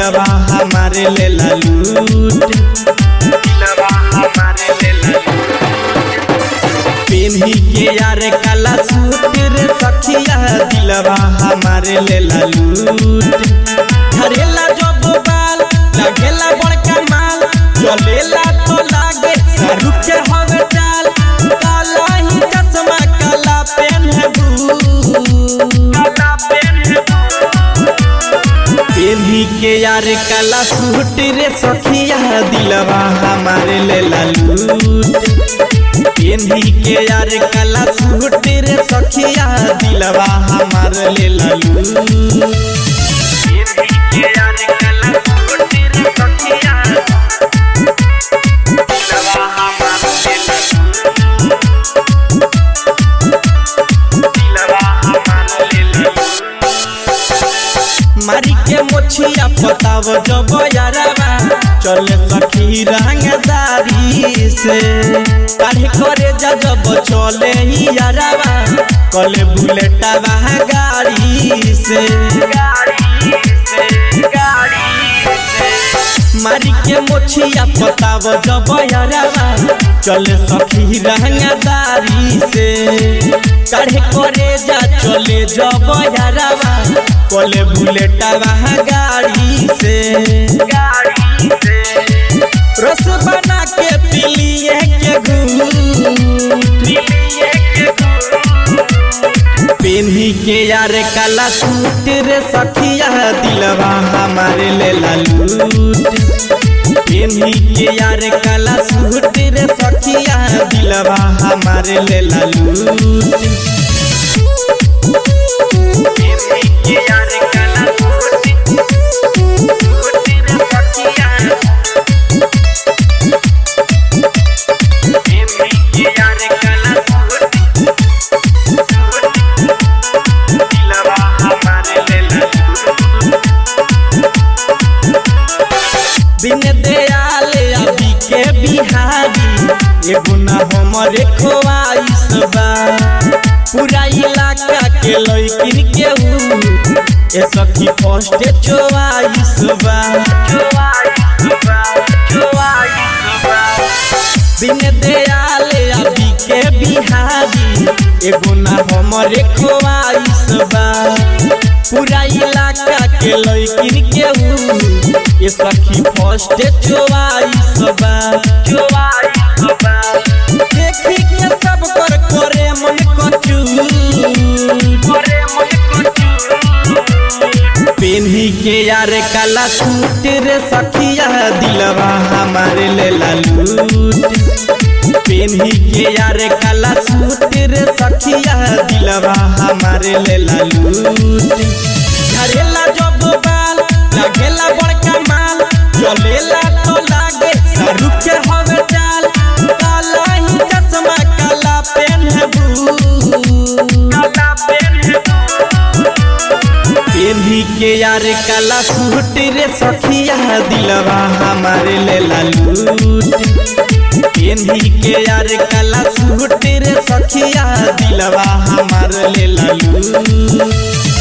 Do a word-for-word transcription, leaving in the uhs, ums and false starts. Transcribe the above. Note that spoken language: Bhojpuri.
दिलवा हमारे ले लूट दिलवा हमारे ले लूट पेन्ही के यार काला सूट रे सखिया दिलवा हमारे ले लूट धरेला जब बाल लगेला बड़का माल चलेला तो लागे शाहरुख के हवे चाल काला ही चश्मा काला पेन है काला पेन है पेन्ही के यार काला सूट रे सखिया दिलवा हमारे ले लूट पेन्ही के यार काला सूट रे सखिया दिलवा हमारे ले लूट पेन्ही के यार काला सूट रे सखिया दिलवा हमारे ले लूट दिलवा हमारे ले लूट मारी के मोछिया पताव जब यारवा चले सखी रंगदारी से काढ़े करे जा जब चले ही यारवा कले बुलेटवा गाड़ी से गाड़ी से गाड़ी से मारी के मोछिया पताव जब यारवा चले सखी रंगदारी से काढ़े करे जा चले जब यारवा कले बुलेटवा गाड़ी से गाड़ी से रस बना के पिलिए के पेन्ही के यार काला सूट रे सखिया दिलवा हमारे ले लूट पेन्ही के यार काला सूट रे सखिया दिलवा हमारे ले लूट पेन्ही के यार काला सूट सूट रे सखिया पेन्ही के यार काला सूट दिलवा हमारे ले लूट बिन दयाल अभी के बिहारी एगो ना हमरे खोवाइस बा पूरा इलाका के लइकिन के ऊ ए सखी फर्स्ट चोवाइस बा चोवाइस बा चोवाइस बा बिन दयाल अभी के बिहारी एगो ना हमरे खोवाइस बा पूरा इलाका के लइकिन के ऊ ए सखी फर्स्ट चोवाइस बा चोवाइस बा देखी के सब कर करे मन कचू करे मन कचू पेन्ही के यार काला सूट रे सखिया दिलवा हमारे ले लूट पेन्ही के यार काला सूट रे सखिया दिलवा हमारे ले लूट धरेला जब बाल लगेला बड़का माल चलेला तो लागे शाहरुख के हवे चाल काला ही चश्मा काला पेन है काला पेन है पेन्ही के यार काला सूट रे सखिया दिलवा हमारे ले लूट पेन्ही के यार काला सूट रे सखिया दिलवा हमारे ले लूट।